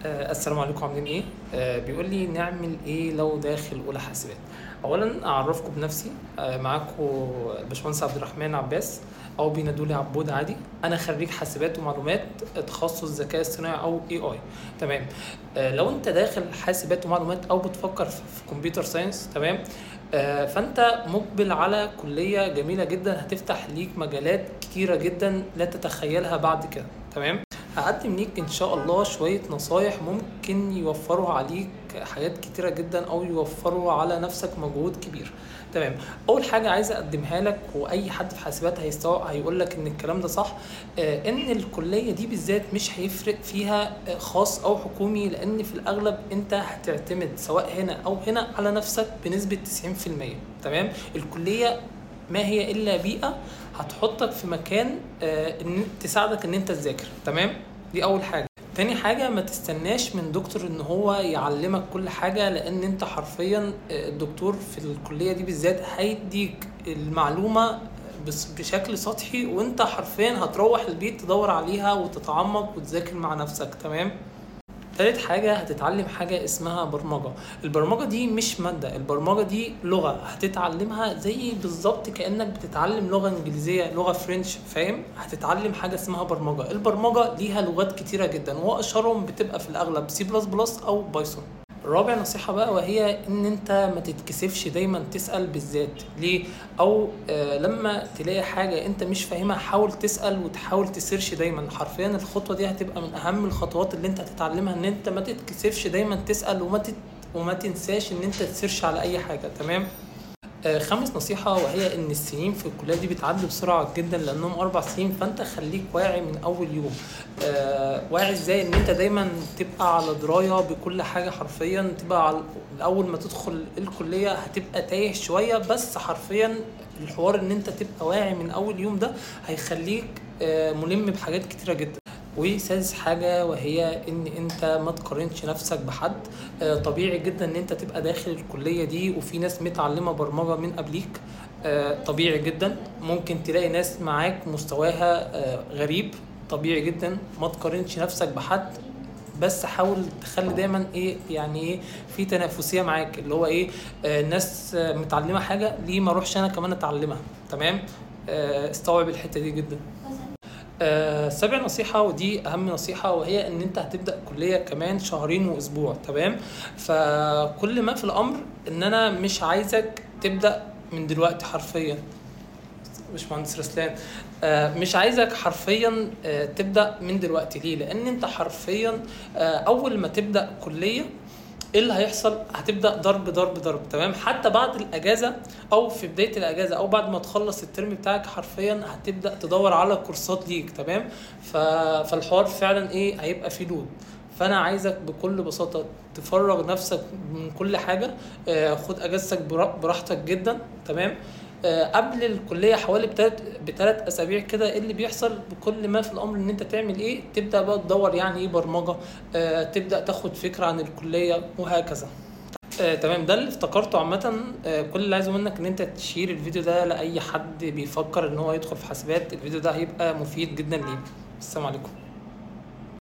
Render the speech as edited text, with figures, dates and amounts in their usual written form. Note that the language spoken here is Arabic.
السلام عليكم، عاملين ايه؟ بيقول لي نعمل ايه لو داخل اولى حاسبات. اولا اعرفكم بنفسي. معاكم الباشمهندس عبد الرحمن عباس، او بينادوا لي عبود عادي. انا خريج حاسبات ومعلومات، تخصص ذكاء اصطناعي او اي اي. تمام. لو انت داخل حاسبات ومعلومات او بتفكر في كمبيوتر ساينس، تمام، فانت مقبل على كليه جميله جدا هتفتح ليك مجالات كتيره جدا لا تتخيلها بعد كده. تمام. هقدم ليك ان شاء الله شوية نصايح ممكن يوفروا عليك حاجات كتيرة جدا او يوفروا على نفسك مجهود كبير. تمام. اول حاجة عايز اقدمها لك، واي حد في حاسبات هيقول لك ان الكلام ده صح، ان الكلية دي بالذات مش هيفرق فيها خاص او حكومي، لان في الاغلب انت هتعتمد سواء هنا او هنا على نفسك بنسبة 90%. تمام. الكلية ما هي الا بيئة هتحطك في مكان ان تساعدك ان انت تذاكر. تمام. دي اول حاجه. تاني حاجه، ما تستناش من دكتور ان هو يعلمك كل حاجه، لان انت حرفيا الدكتور في الكليه دي بالذات هيديك المعلومه بشكل سطحي، وانت حرفيا هتروح البيت تدور عليها وتتعمق وتذاكر مع نفسك. تمام. تالت حاجة، هتتعلم حاجة اسمها برمجة. البرمجة دي مش مادة، البرمجة دي لغة هتتعلمها زي بالظبط كأنك بتتعلم لغة انجليزية، لغة فرنش، فاهم؟ هتتعلم حاجة اسمها برمجة. البرمجة ليها لغات كتيرة جدا، واشهرهم بتبقى في الاغلب سي بلس بلس او بايثون. رابع نصيحة بقى، وهي ان انت ما تتكسفش دايما تسأل، بالذات ليه؟ او لما تلاقي حاجة انت مش فاهمها حاول تسأل وتحاول تسيرش دايما. حرفيا الخطوة دي هتبقى من اهم الخطوات اللي انت هتتعلمها، ان انت ما تتكسفش دايما تسأل، وما تنساش ان انت تسيرش على اي حاجة. تمام. خامس نصيحة، وهي إن السنين في الكلية دي بتعدي بسرعة جدا لأنهم 4 سنين، فأنت خليك واعي من أول يوم. واعي إزاي؟ إن أنت دايما تبقى على دراية بكل حاجة. حرفيا تبقى أول ما تدخل الكلية هتبقى تايه شوية، بس حرفيا الحوار إن أنت تبقى واعي من أول يوم ده هيخليك ملم بحاجات كتيرة جدا. وسادس حاجة، وهي ان انت ما تقارنش نفسك بحد. طبيعي جدا ان انت تبقى داخل الكلية دي وفي ناس متعلمة برمجة من قبليك. طبيعي جدا ممكن تلاقي ناس معاك مستواها غريب. طبيعي جدا ما تقارنش نفسك بحد، بس حاول تخلي دايما ايه، يعني ايه، في تنافسية معاك، اللي هو ايه، ناس متعلمة حاجة ليه ما اروحش انا كمان اتعلمها. تمام. استوعب الحتة دي جدا. سابع نصيحة، ودي أهم نصيحة، وهي إن أنت هتبدأ كلية كمان شهرين وأسبوع. تمام. فكل ما في الأمر إن أنا مش عايزك تبدأ من دلوقتي حرفيا. مش مهندس رسلان، مش عايزك حرفيا تبدأ من دلوقتي. ليه؟ لأن أنت حرفيا أول ما تبدأ كلية ايه اللي هيحصل؟ هتبدا ضرب ضرب ضرب. تمام. حتى بعد الاجازه او في بدايه الاجازه او بعد ما تخلص الترم بتاعك حرفيا هتبدا تدور على كورسات ليك. تمام. فالحوار فعلا ايه، هيبقى فيه لود. فانا عايزك بكل بساطه تفرغ نفسك من كل حاجه. خد اجازتك براحتك جدا. تمام. قبل الكليه حوالي بثلاث اسابيع كده، ايه اللي بيحصل؟ بكل ما في الامر ان انت تعمل ايه، تبدا بقى تدور يعني ايه برمجه، تبدا تاخد فكره عن الكليه وهكذا. تمام. ده اللي افتكرته عامه. كل اللي عايزه منك ان انت تشير الفيديو ده لاي حد بيفكر ان هو يدخل في حاسبات. الفيديو ده هيبقى مفيد جدا ليه. السلام عليكم.